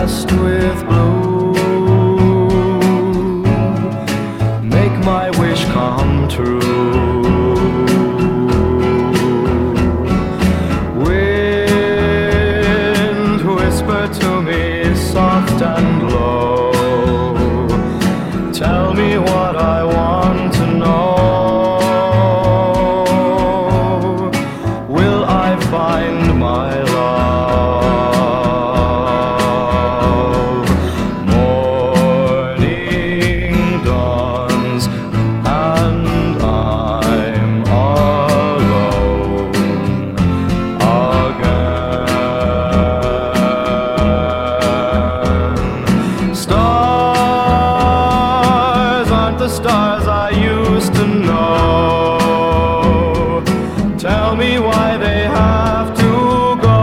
dressed with blue. Make my wish come true. Wind, whisper to me soft and low. Tell me what I want to know. Will I find my love? Morning dawns and I'm alone again. Stars aren't the stars I used to know. Tell me why they have to go.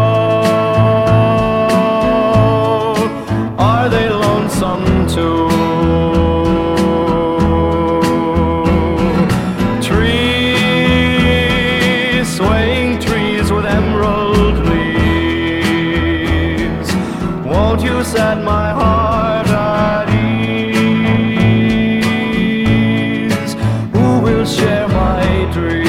Are they lonesome too? Trees, swaying trees with emerald leaves, won't you set my heart at ease? Who will share my dreams?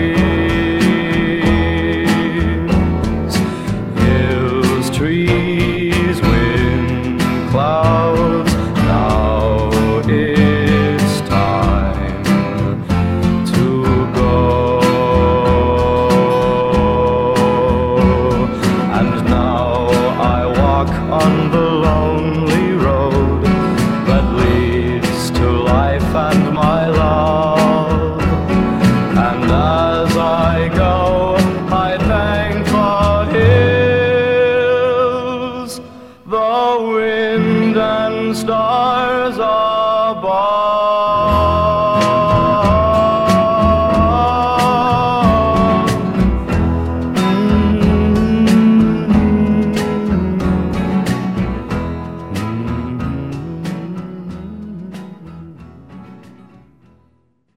Trees, wind, clouds, now it's time to go. And now I walk on the lonely road that leads to life and my love. And as I go, I thank the hills, the wind and stars